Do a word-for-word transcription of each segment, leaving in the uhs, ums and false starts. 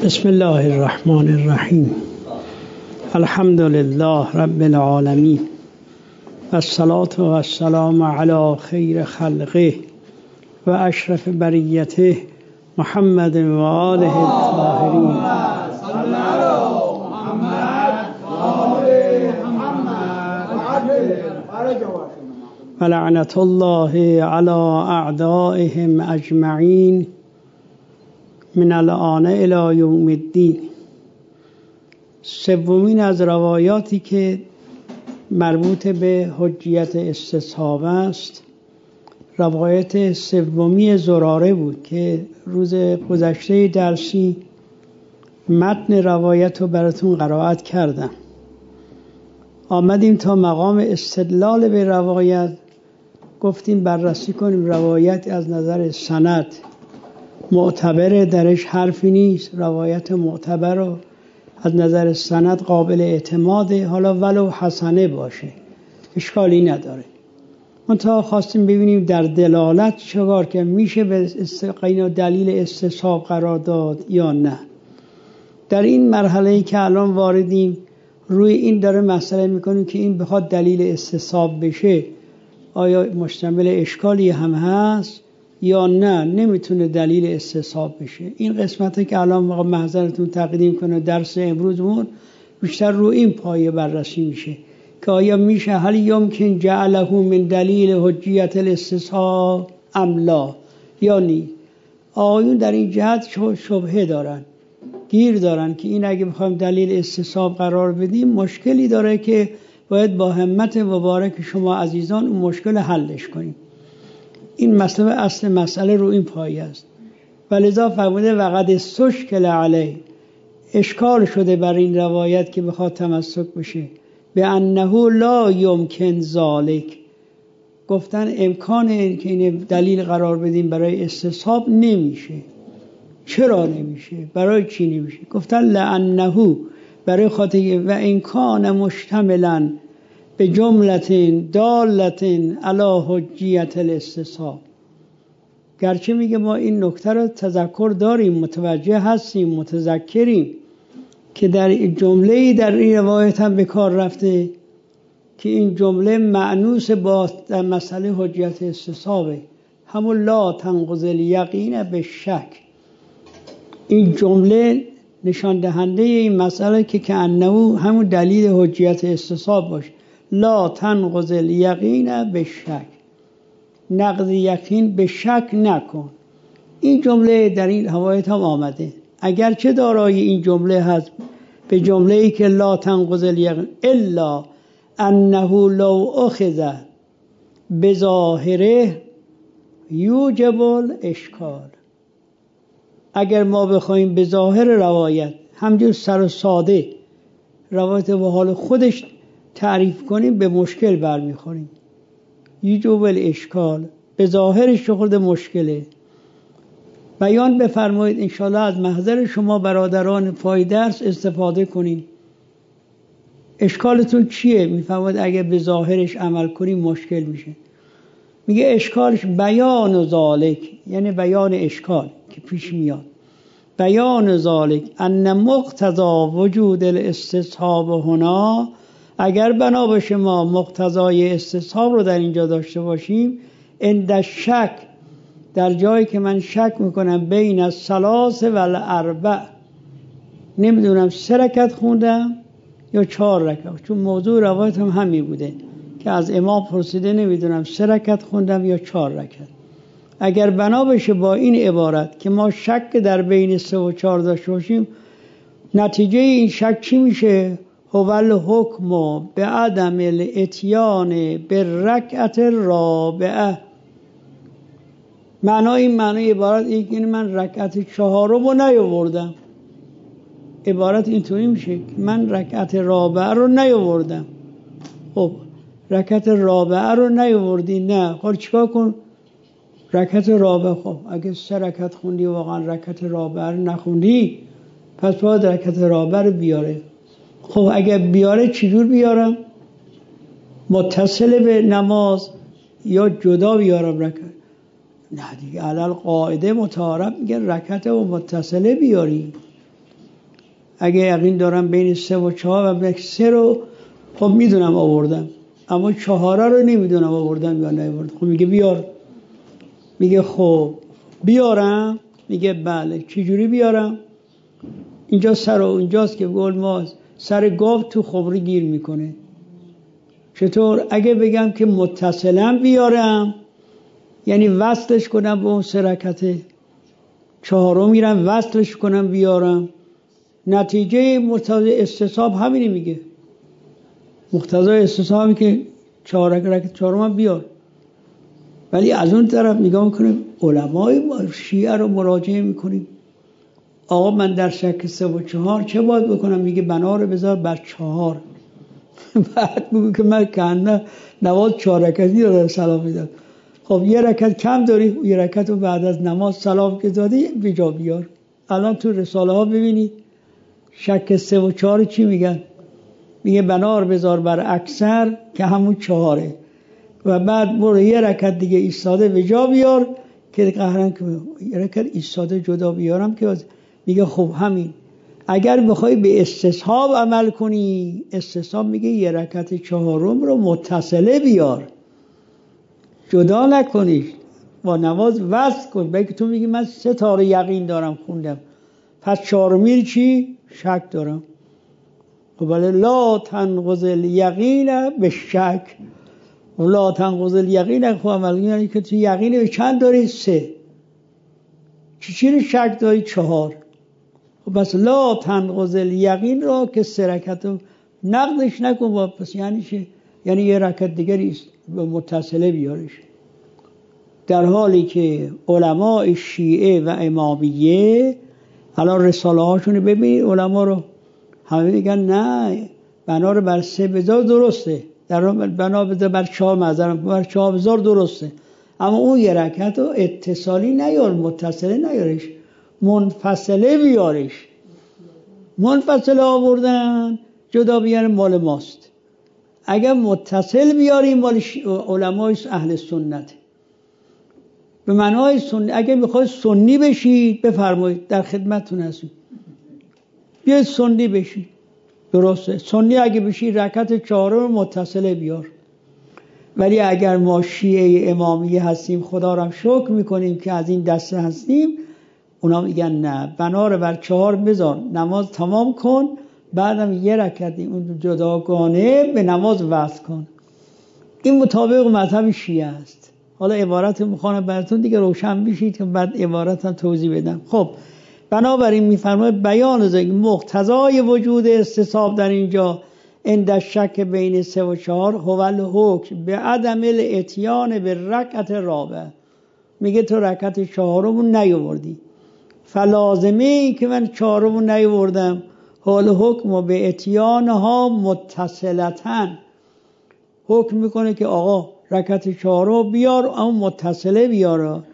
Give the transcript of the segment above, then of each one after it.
بسم الله الرحمن الرحیم. الحمد لله رب العالمین و الصلاة و السلام علی خیر خلقه و اشرف بریته محمد و آله الطاهرین. و لعنت الله علی اعدائهم اجمعین من الآن الی یوم الدین. سومین از روایاتی که مربوط به حجیت استصحاب است روایت سومی زراره بود که روز گذشته درسی متن روایت رو براتون قرائت کردم. آمدیم تا مقام استدلال به روایت، گفتیم بررسی کنیم روایت از نظر سند معتبره، درش حرفی نیست، روایت معتبر رو از نظر سند قابل اعتماده، حالا ولو حسنه باشه اشکالی نداره. منتها خواستیم ببینیم در دلالت چگار که میشه به استقین دلیل استصحاب قرار داد یا نه. در این مرحله‌ای که الان واردیم روی این داره مسئله میکنیم که این بخواد دلیل استصحاب بشه آیا مشتمل اشکالی هم هست یا نه نمیتونه دلیل استصحاب بشه. این قسمتی که الان واقعا محضرتون تقدیم کنه درس امروزمون بیشتر رو این پایه بررسی میشه که آیا میشه هل یمکن جعله من دلیل حجیت الاستصحاب ام لا یا نی. آقایون در این جهت شبهه دارن، گیر دارن که این اگه بخوایم دلیل استصحاب قرار بدیم مشکلی داره که باید با همت مبارک شما عزیزان اون مشکل حلش کنیم. این مسئله اصل مسئله رو این پایه است. ولذا فرموده وقد استشکل علیه، اشکال شده بر این روایت که بخواد تمسک بشه به انه لا یمکن ذالک، گفتن امکان این که این دلیل قرار بدیم برای استصحاب نمیشه. چرا نمیشه؟ برای چی نمیشه؟ گفتن لانه، برای خاطر و امکان مشتملا به جملتن دالتن علی حجیت الاستصحاب. گرچه میگه ما این نکته رو تذکر داریم، متوجه هستیم، متذکریم که در جمله‌ای در این روایت هم به کار رفته که این جمله معنوس با در مسئله حجیت استصحابه، همون لا تنقض الیقین به شک. این جمله نشان دهنده این مسئله که که انه همون دلیل حجیت استصحاب باشه. لا تنقض الیقین به شک، نقض یقین به شک نکن. این جمله در این روایت هم آمده، اگرچه دارای این جمله هست به جمله‌ای که لا تنقض الیقین الا انه لو اخذ بظاهره یوجب الاشکال. اگر ما بخوایم به ظاهر روایت همجور سر و ساده روایت به حال خودش تعریف کنیم به مشکل برمیخوریم. یوجب الاشکال، به ظاهرش خورده مشکله. بیان بفرمایید انشاءالله از محضر شما برادران پای درس استفاده کنیم. اشکالتون چیه؟ میفرماید اگه به ظاهرش عمل کنیم مشکل میشه. میگه اشکالش بیان و ذالک، یعنی بیان اشکال که پیش میاد. بیان ذالک ان مقتضا وجود الاستصحاب هنا، اگر بنا باشه ما مقتضای استصحاب رو در اینجا داشته باشیم، عند شک، در جایی که من شک میکنم بین الثلاث و الاربع، نمیدونم سه رکعت خوندم یا چهار رکعت، چون موضوع روایت هم همین بوده که از امام پرسیده نمیدونم سه رکعت خوندم یا چهار رکعت. اگر بنا بشه با این عبارت که ما شک در بین سه و چهار داشته باشیم، نتیجه این شک چی میشه؟ هو الحکم به عدم الاتیان به رکعت رابعه. معنای این معنای عبارت این که من رکعت چهارم رو نیاوردم. عبارت اینطوری میشه که من رکعت رابعه رو نیاوردم. خب رکعت رابعه رو نیاوردی، نه خب چیکار کن؟ رکعت رابعه، خب اگه سه رکعت خوندی واقعا رکعت رابعه رو نخوندی پس باید رکعت رابعه رو بیاره. خب اگه بیاره چجور بیارم؟ متصل به نماز یا جدا بیارم رکعت؟ نه دیگه علل قاعده متعارف میگه رکعت و متصله بیاری. اگه یقین دارم بین سه و چهار و سه رو خب میدونم آوردم، اما چهاره رو نمیدونم آوردم یا نیاوردم. خب میگه بیار. میگه خب بیارم؟ میگه بله. چجوری بیارم؟ اینجا سر و اینجاست که گل ماست، سر گاو تو خبری گیر میکنه. چطور؟ اگه بگم که متصلا بیارم یعنی وصلش کنم به اون سه رکعت چهارم، میرم وصلش کنم بیارم، نتیجه مقتضای استصحاب همینی میگه. مقتضای استصحابی که چهار رکعت چهارم هم بیار. ولی از اون طرف نگاه میکنیم علمای شیعه رو مراجعه میکنیم، آقا من در شک سه و چهار چه باید بکنم؟ میگه بنا رو بذار بر چهار. بعد میگه که من کنه نماز چهار رکعتی دارم سلام میدم. خب یه رکعت کم داری، یه رکعت رو بعد از نماز سلام که دادی به جا بیار. الان تو رساله ها ببینید شک سه و چهار چی میگن؟ میگه بنا رو بذار بر اکثر که همون چهاره و بعد برو یه رکعت دیگه ایستاده به جا بیار که قهرن که یه رکعت ایستاده جدا بیارم که میگه خب همین. اگر بخوای به استصحاب عمل کنی، استصحاب میگه یه رکعت چهارم رو متصله بیار، جدا نکنیش، با نماز وصل کن. بلکه تو میگی من سه تا رو یقین دارم خوندم، پس چهارمی چی؟ شک دارم. خب ولی لا تنقض الیقین به شک، لا تنقض الیقین. خب عمل یعنی که تو یقین به چند داری؟ سه. چی چی رو شک داری؟ چهار. خب بس لا تنقض الیقین را که سه رکعت رو نقدش نکن با پس یعنی چه؟ یعنی یه رکعت دیگری به متصله بیارش. در حالی که علماء شیعه و امامیه الان رساله هاشون ببینید، علما رو همه میگن نه بنا رو بر سه بذار درسته، در بنا بذار بر چهار معذرم بر چهار بذار درسته، اما اون یه رکعت رو اتصالی نیار، متصله نیارش، منفصله بیارش. منفصله آوردن جدا بیاره مال ماست. اگر متصل بیاری مال علمای اهل سنت. به معنای سنی. اگر میخوای سنی بشید بفرمایید در خدمتتون هستیم، بیاید سنی بشید. درسته سنی اگه بشید رکعت چهارم متصله بیار. ولی اگر ما شیعه امامیه هستیم، خدا را شکر میکنیم که از این دسته هستیم، اونا میگن نه بنا رو بر چهار بذار، نماز تمام کن، بعدم یه رکعت اون جداگانه به نماز وصل کن. این مطابق مذهب شیعه است. حالا عبارت میخوام براتون دیگه روشن بشید که بعد عبارت هم توضیح بدم. خب بنابراین میفرماید بیان ز مقتضای وجود استصحاب در اینجا عند شک بین سه و چهار هو الحکم به عدم الاتیان به رکعت رابعه. میگه تو رکعت چهارم نیاوردی، فلازمه ای که من چهارم نیاوردم حال حکم به اتیانها متصلتن، حکم میکنه که آقا رکعت چهارم بیار اما متصله بیار،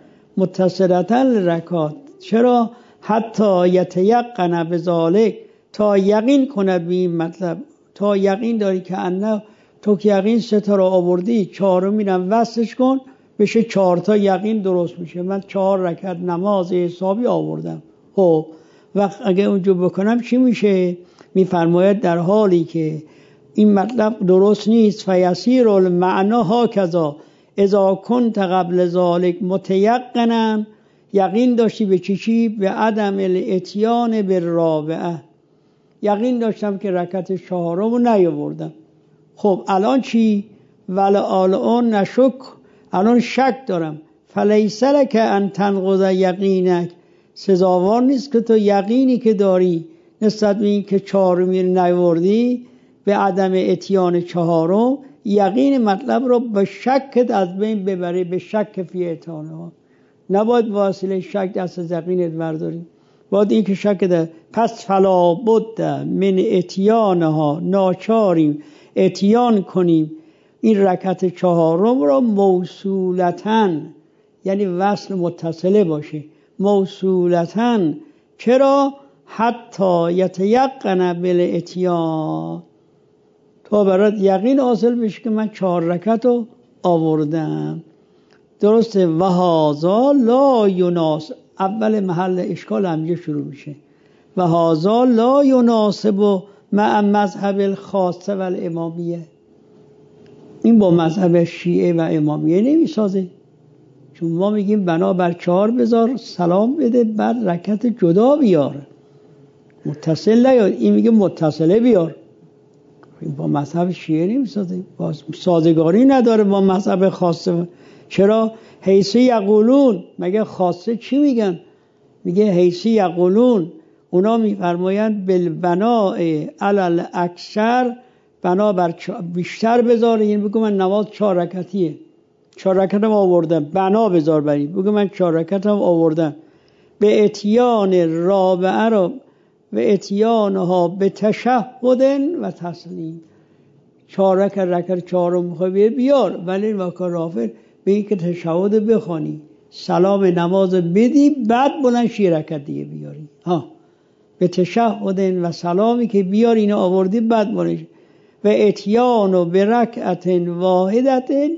متصلتن رکعت. چرا؟ حتی یتیقن بذالک، تا یقین کند به این مطلب، تا یقین داری که انه تو که یقین سه تا رو آوردی، چهارم میرم وصلش کن بشه چهار تا، یقین درست میشه. من چهار رکعت نماز حسابی آوردم. خب وقت اگه اونجا بکنم چی میشه؟ میفرماید در حالی که این مطلب درست نیست، فیسیر المعنا هاکذا اذا کنت قبل ذالک متیقنا، یقین داشتی به چی چی؟ به عدم الاتیان بالرابعه، یقین داشتم که رکعت چهارم رو نیاوردم. خب الان چی؟ ولا الان نشک، الان شک دارم. فلیس لک ان تنقض یقینک، سزاوار نیست که تو یقینی که داری نسبت به این که چهارمی رو نیاوردی به عدم اتیان چهارم، یقین مطلب رو به شکت از بین ببری، به شک فی اتیانها. نباید واسطه شک دست از یقینت برداریم، باید این که شک ده. پس فلا بد من اتیانها، ناچاریم اتیان کنیم این رکعت چهارم را موصولتن، یعنی وصل متصله باشه، موصولتن. چرا؟ حتی یتیقن بالاتیان، تا برات یقین حاصل بشه که من چهار رکعت رو آوردم. درسته؟ و هذا لا یناس، اول محل اشکال همینجا شروع میشه. و هذا لا یناسب مع مذهب الخاصه و الامامیه. این با مذهب شیعه و امامیه نمیسازه، چون ما میگیم بنا بر چهار بذار، سلام بده، بعد رکعت جدا بیار، متصل نیاد. این میگه متصله بیار. این با مذهب شیعه نمیسازه، با سازگاری نداره با مذهب خاصه. چرا؟ حیثی یقولون، مگه خاصه چی میگن؟ میگه حیثی یقولون، اونا میفرمایند بالبناء علی الاکثر، بنا بر بیشتر بذاره. یعنی بگو من نماز چهار رکعتیه، چهار رکعتم آوردم، بنا بذار بری، بگو من چهار رکعتم آوردم. به اتیان رابعه را و اتیانها به تشهد و تسلیم. چهار رکعت رکعت چهارم میخوای بیار، ولی واکر رافع به این که تشهد بخوانی، سلام نماز بدی، بعد بلند شی رکعت دیگه بیاری. ها به تشهد و سلامی که بیاری اینو آوردی، بعد بلند و اتیان و به رکعت واحدت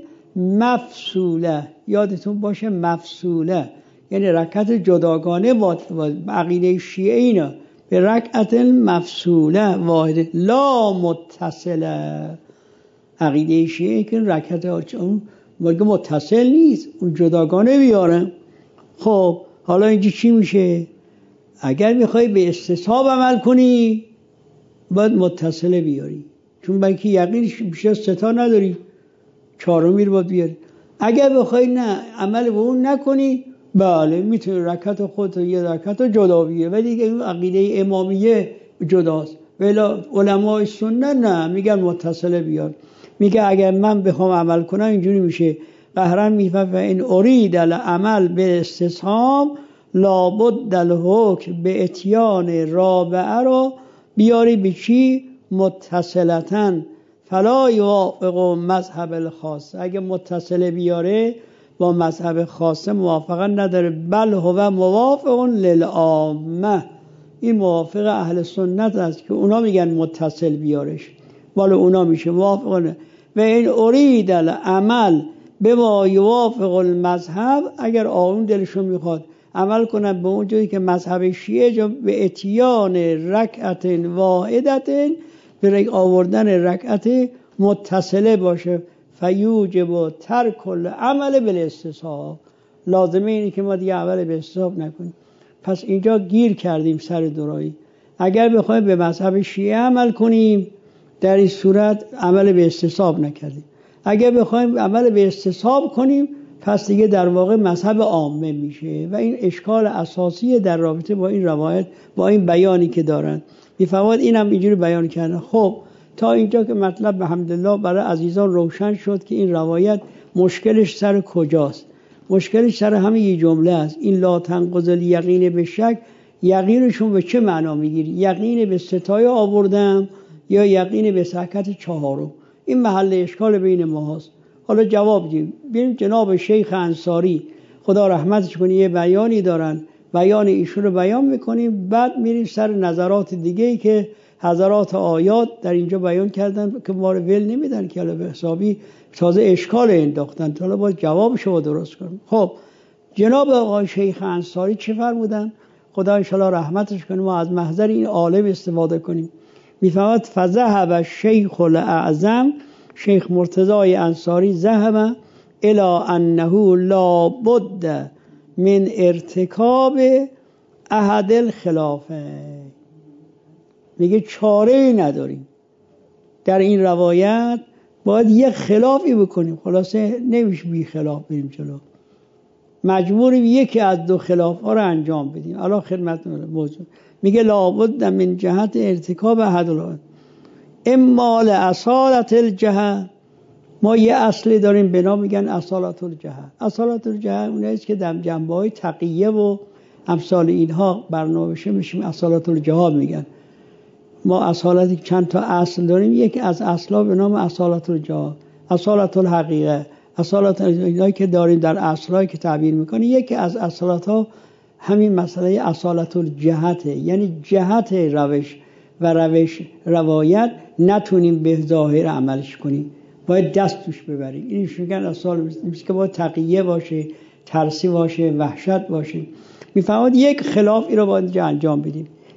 مفصوله. یادتون باشه مفصوله یعنی رکعت جداگانه. با عقیده شیعه اینا به رکعت مفصوله واحده لا متصله. عقیده شیعه که رکعت اون متصل نیست، اون جداگانه بیارن. خب حالا اینجا چی میشه؟ اگر میخوای به استصحاب عمل کنی باید متصله بیاری، چون بلکه یقینش بیشتر ستا نداری، چهارمی رو باید بیاری. اگر بخوای نه عمل به اون نکنی، بله میتونی رکعت خودت یه رکعت جدا بیاری، ولی دیگه این عقیده امامیه جداست. ولی علمای سنت نه، میگن متصله بیار. میگه اگر من بخوام عمل کنم اینجوری میشه. قهرن میفهم این ارید العمل به استصحاب لابد الحکم به اتیان رابعه رو بیاری به چی؟ متصلتن فلا یوافق مذهب الخاص. اگه متصله بیاره با مذهب خاصه موافقت نداره، بل هو موافق للعامه. این موافق اهل سنت است که اونا میگن متصل بیارش، ولی اونا میشه موافقه. و این ارید العمل به ما یوافق المذهب، اگر آن دلشون میخواد عمل کنن به اون جایی که مذهب شیعه جا به اتیان رکعت واحدت، به آوردن رکعت متصله باشه، فیوجب و ترک العمل بالاستصحاب. لازمه اینه که ما دیگه عمل به استصحاب نکنیم. پس اینجا گیر کردیم سر درایی. اگر بخوایم به مذهب شیعه عمل کنیم در این صورت عمل به استصحاب نکردیم. اگر بخوایم عمل به استصحاب کنیم پس دیگه در واقع مذهب عامه میشه. و این اشکال اساسی در رابطه با این روایت، با این بیانی که دارن. میفرماد اینم اینجوری بیان کردن. خب تا اینجا که مطلب به حمدالله برای عزیزان روشن شد که این روایت مشکلش سر کجاست. مشکلش سر همین یه جمله است، این لا تنقض الیقین به شک. یقینشون به چه معنا میگیری؟ یقین به ستای آوردم یا یقین به رکعت چهارم؟ این محل اشکال بین ما هست. حالا جواب دیم. ببینیم جناب شیخ انصاری خدا رحمتش کنه یه بیانی دارن، بیان ایشون رو بیان میکنیم، بعد میریم سر نظرات دیگه‌ای که حضرات آیات در اینجا بیان کردن که ما رو ول نمیدن که حالا به حسابی تازه اشکال انداختن، حالا باید جوابش رو درست کنیم. خب جناب آقای شیخ انصاری چه فرمودن؟ خدا ان شاءالله رحمتش کنه، ما از محضر این عالم استفاده کنیم. میفهمد فذهب الشیخ الاعظم، شیخ مرتضی انصاری ذهب الی انه لا بد من ارتکاب احد الخلافه. میگه چاره ای نداریم در این روایت، باید یه خلافی بکنیم. خلاصه نمیشه بی خلاف بریم جلو، مجبوریم یکی از دو خلاف ها رو انجام بدیم. الان خدمت موضوع میگه لابد من جهت ارتکاب احد الخلافه اما لاصالت الجهه. ما یه اصلی داریم به نام میگن اصالت الجهه. اصالت الجهه اونه است که در جنبه های تقیه و امثال اینها برنامه‌شه میشیم اصالت الجهه میگن. ما اصالت چند تا اصل داریم، یکی از اصلا به نام اصالت الجهه، اصالت الحقیقه، اصالت اینایی که داریم در اصلایی که تعبیر میکنه. یکی از اصالت ها همین مسئله اصالت الجهته، یعنی جهت روش و روش روایت نتونیم به ظاهر عملش کنیم، باید دست توش ببریم. اینش میگن اصال، مثل که باید تقیه باشه، ترسی باشه، وحشت باشه. میفهمد یک خلاف این رو باید انجام بدیم.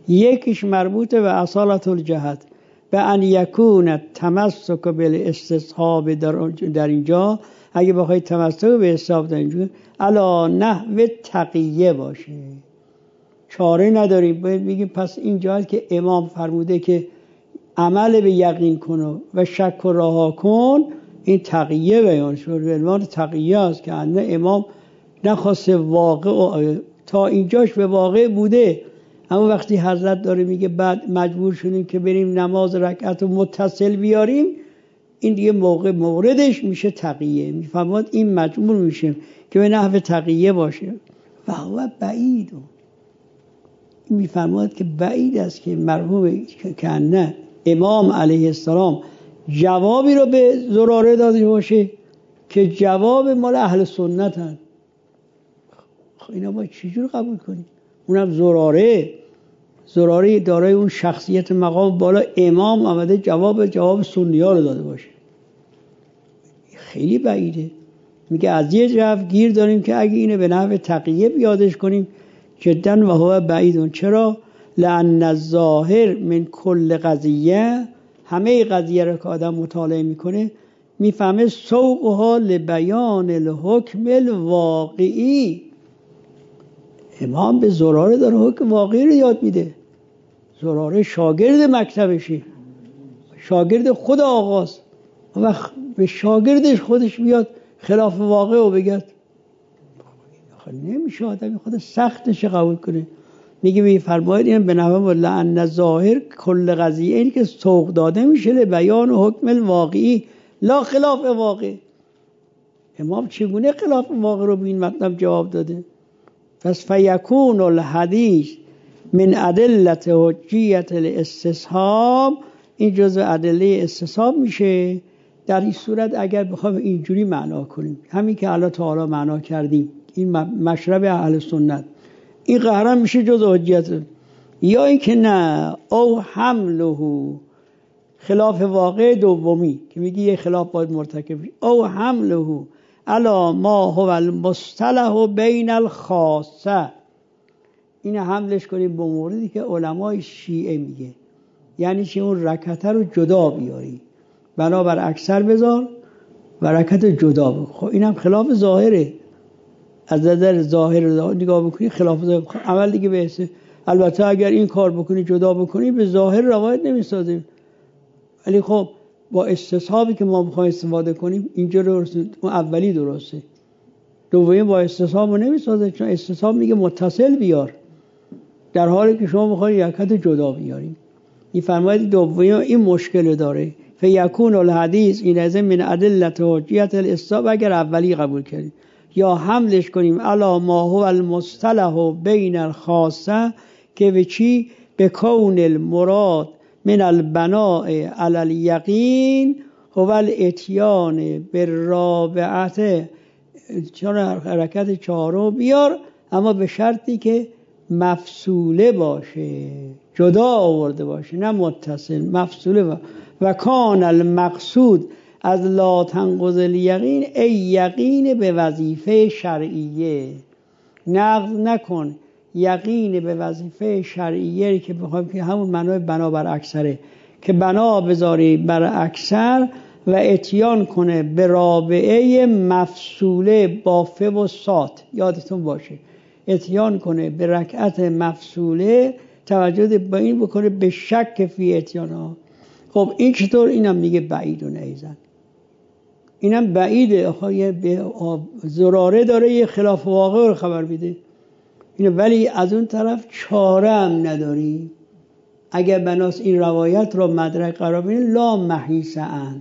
یکیش مربوط به اصالت الجهت، به ان یکون تمسک بالاستصحاب در اینجا، اگه بخوای تمسک به استصحاب در اینجا علا نحو تقیه باشه، چاره نداریم. باید بگیم پس اینجا که امام فرموده که عمل به یقین کن و شک و رها کن، این تقیه بیان شد، به عنوان تقیه است که انه امام نخواسته واقع، تا اینجاش به واقع بوده، اما وقتی حضرت داره میگه بعد مجبور شدیم که بریم نماز رکعت و متصل بیاریم، این دیگه موقع موردش میشه تقیه. میفهمد این مجبور میشه که به نحو تقیه باشه. و هو بعید، میفرماید که بعید است که مرحوم که نه امام علیه السلام جوابی رو به زراره داده باشه که جواب مال اهل سنت هست. خب اینا باید چجور قبول کنیم؟ اونم زراره زراره دارای اون شخصیت مقام بالا، امام آمده جواب جواب سنی ها رو داده باشه، خیلی بعیده. میگه از یه جهت گیر داریم که اگه اینو به نحو تقیه بیادش کنیم جدا و هو بعیدون. چرا؟ لأن الظاهر من کل قضیه، همه قضیه رو که آدم مطالعه میکنه میفهمه سوقها لبیان الحکم الواقعی. امام به زراره داره حکم واقعی رو یاد میده. زراره شاگرد مکتبشی، شاگرد خود آقاست، و به شاگردش خودش بیاد خلاف واقع رو بگد، نمیشه آدمی خود سختش قبول کنه. میگه میفرماید این به نحو لأن ظاهر کل قضیه، این که سوق داده میشه لبیان حکم الواقعی لا خلاف واقع. امام چگونه خلاف واقع رو به این مطلب جواب داده؟ پس فیکون الحدیث من ادلت حجیت الاستصحاب، این جزء ادله استصحاب میشه. در این صورت اگر بخوایم اینجوری معنا کنیم، همین که الله تعالی معنا کردیم، این مشرب اهل سنت، این قهرم میشه جزء حجیت. یا این که نه او حمله خلاف واقع دومی که میگی یه خلاف باید مرتکب شد، او حمله الا ما هو المصطلح بین الخاصه، این حملش کنیم به موردی که علمای شیعه میگه، یعنی چه اون رکعت رو جدا بیاری، بنابر اکثر بذار و رکعت جدا بکن. خب اینم خلاف ظاهره، از نظر ظاهر نگاه بکنی خلاف ظاهر. عمل دیگه بهسته. البته اگر این کار بکنی جدا بکنی به ظاهر روایت نمیسازیم، ولی خب با استصحابی که ما بخوایم استفاده کنیم اینجا درسته، اون اولی درسته، دومی با استصحاب رو نمیسازه، چون استصحاب میگه متصل بیار، در حالی که شما بخواید رکعت جدا بیاریم. این فرماید دومی این مشکل داره. فیکون الحدیث این از من ادلت حجیت الاستصحاب، اگر اولی قبول کردیم، یا حملش کنیم علا ما هو المصطلح بین الخاصه، که به چی؟ به کون المراد من البناء علی الیقین هو الاتیان بالرابعه، چون حرکت چهارم بیار اما به شرطی که مفصوله باشه، جدا آورده باشه، نه متصل، مفصوله باشه. و کان المقصود از لا تنقض الیقین ای یقین به وظیفه شرعیه. نقض نکن یقین به وظیفه شرعیه که بخوایم که همون معنای بنا بر اکثره، که بنا بذاری بر اکثر و اتیان کنه به رابعه مفصوله با فه و سات، یادتون باشه اتیان کنه به رکعت مفصوله، توجه با این بکنه به شک فی اتیان ها. خب این چطور؟ اینم میگه بعید و نیزن، اینم بعیده، آخه زراره داره یه خلاف واقع رو خبر میده اینه، ولی از اون طرف چاره هم نداری. اگر بناس این روایت رو مدرک قرار بدیم لا محیص ان،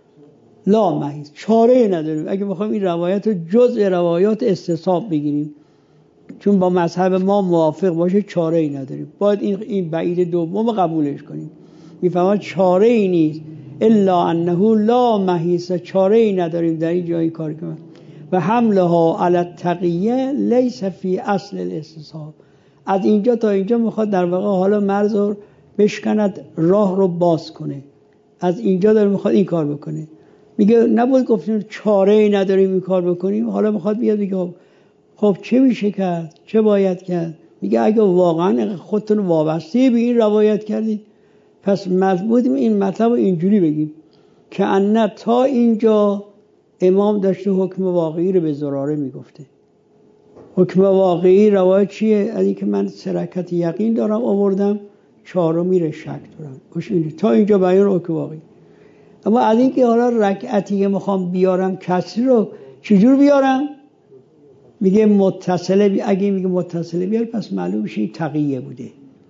لا محیص، چاره نداریم. اگه بخوایم این روایت رو جزء روایات استصحاب بگیریم چون با مذهب ما موافق باشه، چاره ای نداریم، باید این این بعید دوم قبولش کنیم. میفهمد چاره ای نیست الا انه لا محیص، چاره ای نداریم در این جایی کار کنیم. و حملها علی التقیه لیس فی اصل الاستصحاب، از اینجا تا اینجا میخواد در واقع حالا مرز رو بشکند، راه رو باز کنه، از اینجا داره میخواد این کار بکنه. میگه نباید گفتیم چاره ای نداریم این کار بکنیم، حالا میخواد بیاد بگه خب چه میشه کرد، چه باید کرد؟ میگه اگه واقعا خودتون وابسته به این روایت کردید پس مضبوط این مطلب رو اینجوری بگیم که ان تا اینجا امام داشته حکم واقعی رو به زراره میگفته. حکم واقعی روایت چیه؟ از اینکه من سرکت یقین دارم آوردم، چهارمی رو شک دارم. تا اینجا بیان حکم واقعی. اما از اینکه حالا رکعتی که میخوام بیارم کسری رو چجور بیارم؟ میگه متصله بی... اگه میگه متصله بیار پس معلوم میشه این تقیه بوده.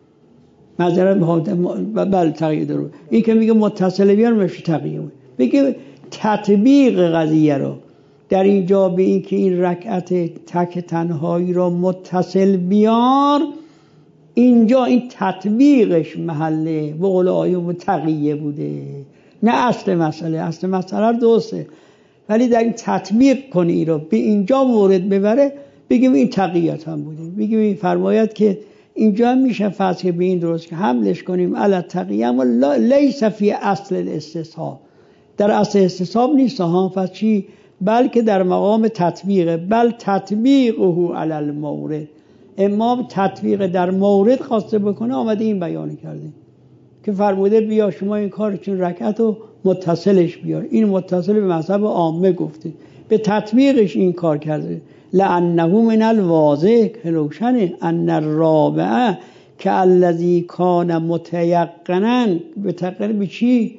معذرت بله تقیه داره. این که میگه متصله بیار میشه تقیه بوده. میگه تطبیق قضیه رو در اینجا به این که این رکعت تک تنهایی رو متصل بیار، اینجا این تطبیقش محله به قول آیه تقیه بوده، نه اصل مسئله. اصل مسئله درسته ولی در این تطبیق کنی این رو به اینجا مورد ببره بگیم این تقییت هم بوده. بگیم این فرمایت که اینجا میشه فصل به این درست که حملش کنیم علی تقیه اما لیس فی اصل الاستصحاب، در اصل استصحاب نیست ها. پس چی؟ بلکه در مقام تطبیقه. بل تطبیقه علی المورد، امام تطبیق در مورد خواسته بکنه آمده این بیان کرده که فرموده بیا شما این کار چون رکعت رو متصلش بیار. این متصل به مذهب عامه گفته، به تطبیقش این کار کرده. لانه من الواضح که روشنه ان الرابعه که الذی کان متیقنا، به تقریب به چی؟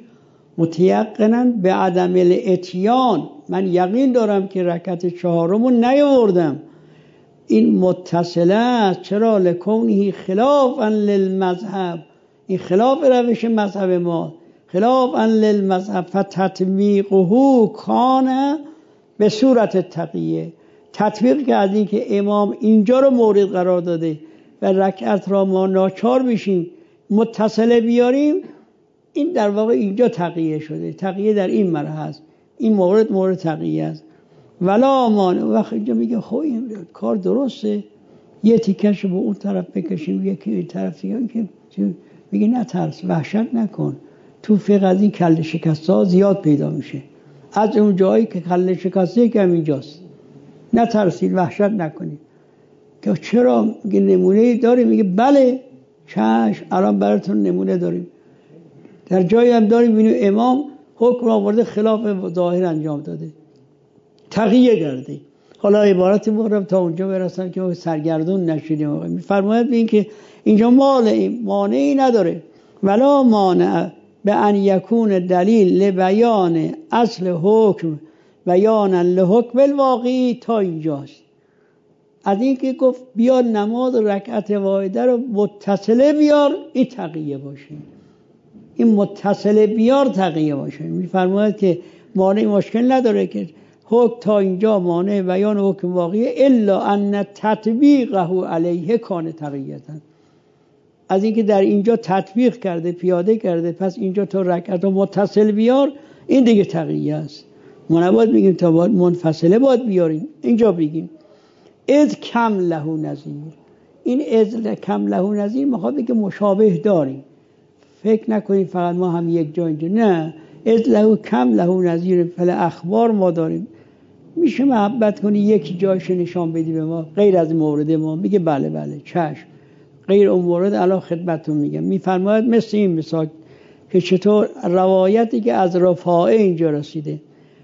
متیقنا به عدم الاتیان، من یقین دارم که رکعت چهارم رو نیاوردم. این متصله است. چرا؟ لکونه خلافا للمذهب، این خلاف روش مذهب ما، خلافا للمذهب. فتطبیقه کان به صورت تقیه، تطبیق که از این که امام اینجا رو مورد قرار داده و رکعت را ما ناچار بشیم متصله بیاریم، این در واقع اینجا تقیه شده. تقیه در این مرحله است، این مورد مورد تقیه است. ولا مانع. وقت اینجا میگه خب این کار درسته، یه تیکش به اون طرف بکشیم یکی این طرف دیگه، که میگه نه ترس، وحشت نکن. تو فقه از این کله شکسته ها زیاد پیدا میشه، از اون جایی که کله شکسته که هم اینجاست. نه ترسید، وحشت نکنید. که چرا؟ میگه نمونه داری؟ میگه بله چشم الان براتون نمونه داریم. در جایی هم داریم ببینیم امام حکم آورده خلاف ظاهر انجام داده، تقیه کرده. حالا عبارت مورم تا اونجا برسم که سرگردون نشدیم. میفرماید به این که اینجا مانعی نداره. ولا مانع به ان یکون دلیل لبیان اصل حکم بیان لحکم الواقعی. تا اینجاست. از این که گفت بیا نماز رکعت واحده رو متصله بیار، این تقیه باشه، این متصله بیار تقیه باشه. میفرماید که مانع مشکل نداره که حکم تا اینجا مانع بیان حکم واقعی الا ان تطبیقه علیه کان تقییتا، از اینکه در اینجا تطبیق کرده پیاده کرده پس اینجا تو رکعت متصل بیار، این دیگه تقییه است. ما نباید میگیم تا باید منفصله باید بیاریم. اینجا بگیم اذ کم له نظیر. این اذ کم له نظیر میخواد بگه مشابه داریم، فکر نکنید فقط ما هم یک جا اینجا، نه. اذ له کم له نظیر فل اخبار ما داریم. میشه محبت کنی یکی جایش نشان بدی به ما غیر از مورد ما؟ میگه بله بله چشم، غیر اون مورد الان خدمتتون میگم. میفرماید مثل این مثال که چطور روایتی که از رفاعه اینجا رسیده،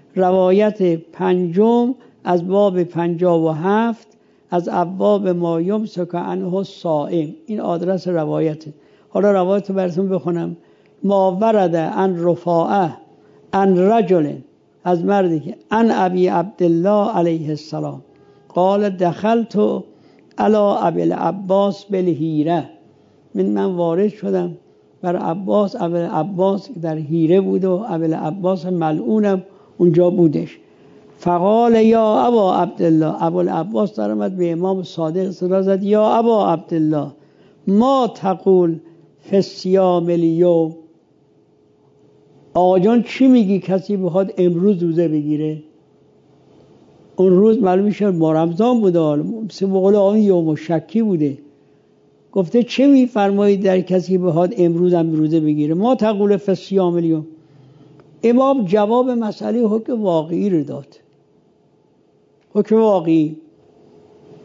روایت پنجم از باب پنجاه و هفت از ابواب ما یمسک عنه الصائم، این آدرس روایته. حالا روایت رو براتون بخونم. ما ورد عن رفاعه عن رجل، از مردی که عن ابی عبدالله علیه السلام قال دخلت علی ابی العباس بالحیره، من من وارد شدم بر عباس، ابی العباس در حیره بود و ابی العباس ملعونم اونجا بودش. فقال یا ابا عبدالله، ابو العباس در آمد به امام صادق صدا زد یا ابا عبدالله ما تقول فی الصیام الیوم، آقا جان چی میگی کسی بخواد امروز روزه بگیره؟ اون روز معلوم میشه ما رمضان بوده، مثل بقول آن یوم شکی بوده. گفته چه میفرمایید در کسی بخواد امروز هم روزه بگیره؟ ما تقول فی الصیام الیوم. امام جواب مسئله حکم واقعی رو داد. حکم واقعی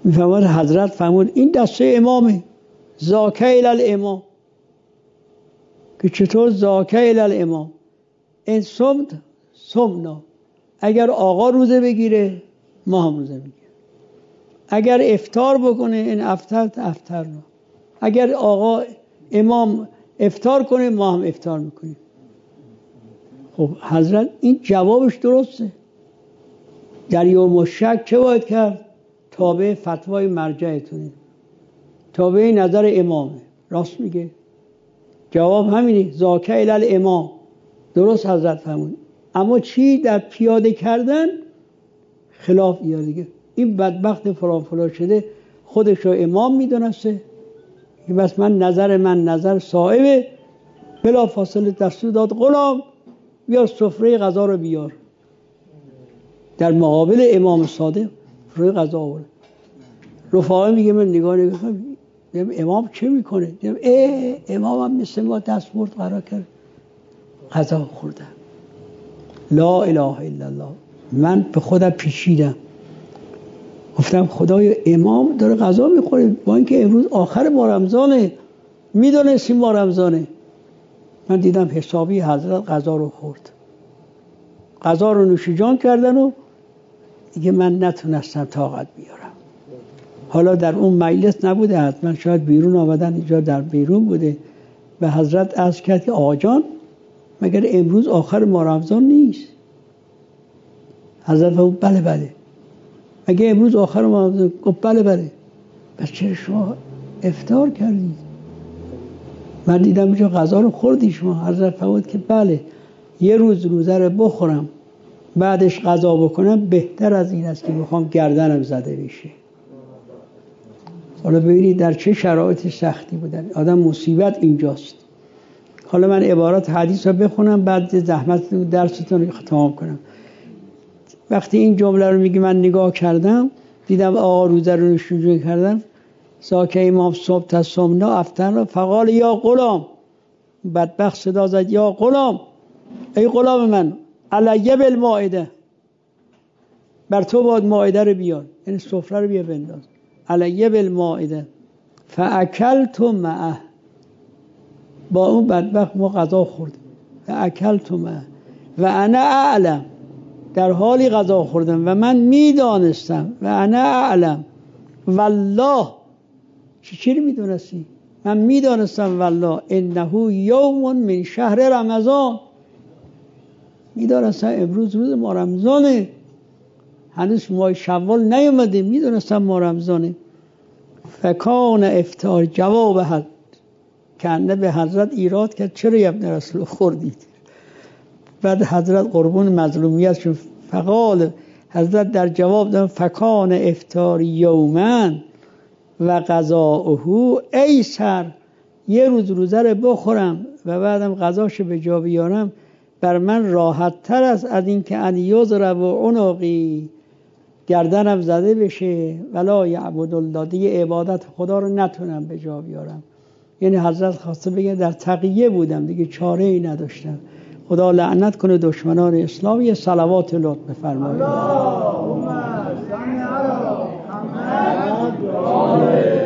میفهمد حضرت فرمود این دسته امامه، زاکه الالامام، که چطور زاکه الالامام این صمت صمنا، اگر آقا روزه بگیره ما هم روزه میگیریم، اگر افطار بکنه این افطرت افطرنا، اگر آقا امام افطار کنه ما هم افطار میکنیم. خب حضرت این جوابش درسته. در یوم شک چه باید کرد؟ تابع فتوای مرجعتونه، تابع نظر امامه. راست میگه، جواب همینه، زاکه الالامام، درست حضرت فرمود. اما چی در پیاده کردن خلاف ایاره دیگه. این بدبخت فلان فلان شده خودش رو امام میدونسته، بس من نظر من نظر صاحبه، بلا فاصله دستور داد غلام بیا سفره غذا رو بیار. در مقابل امام صادق سفره غذا آورد. رفاقه میگه من نگاه نگاه امام چه میکنه؟ اه امام هم مثل ما دست برد قرار کرد غذا خوردم. لا اله الا الله. من به خودم پیچیدم، گفتم خدای امام داره غذا میخوره با اینکه امروز آخر ماه رمضانه، میدونستیم ماه رمضانه. من دیدم حسابی حضرت غذا رو خورد، غذا رو نوش جان کردن و دیگه من نتونستم طاقت بیارم. حالا در اون مجلس نبوده، حتما شاید بیرون آمدن، اینجا در بیرون بوده. به حضرت عرض کرد که آقا جان مگر امروز آخر ماه رمضان نیست؟ حضرت فرمود بله بله. مگه امروز آخر ماه رمضان؟ گفت بله بله. پس چرا شما افطار کردید؟ من دیدم اینجا غذا رو خوردی شما. حضرت فرمود که بله، یه روز روزه رو بخورم بعدش غذا بکنم بهتر از این است که بخوام گردنم زده بشه. حالا ببینید در چه شرایط سختی بودن. آدم مصیبت اینجاست. حالا من عبارات حدیث رو بخونم بعد زحمت درستون رو ختم کنم. وقتی این جمله رو میگه من نگاه کردم دیدم آقا روزه رو نوشجوی کردم، ساکه امام صبح تا صمنا افطرنا فقال یا غلام، بدبخت صدا زد یا غلام، ای غلام من علیه بالمائده، بر تو باید مائده رو بیار، یعنی سفره رو بیا بنداز. علیه بالمائده فاکلت معه، با اون بدبخت ما غذا خوردیم. فاکلت معه و انا اعلم، در حالی غذا خوردم و من میدانستم، و انا اعلم والله، چی چی رو میدونستی؟ من میدانستم والله انه یوم من شهر رمضان، میدانستم امروز روز ما رمضانه، هنوز ماه شوال نیومده، میدونستم ما رمضانه. فکان افطار، جواب حضرت کنه به حضرت ایراد کرد چرا یا ابن رسول خوردید؟ بعد حضرت قربون مظلومیت شد. فقال حضرت در جواب داد فکان افطار یومن و قضاؤه ایسر، یه روز روزه رو بخورم و بعدم قضاشو به جا بیارم بر من راحت تر است از این که ان یضرب عنقی، گردنم زده بشه، ولا یعبد الله، دیگه عبادت خدا رو نتونم به جا بیارم. یعنی حضرت خواسته بگه در تقیه بودم دیگه، چاره ای نداشتم. خدا لعنت کنه دشمنان اسلام. یه صلوات لطف بفرمایید. اللهم صل علی محمد.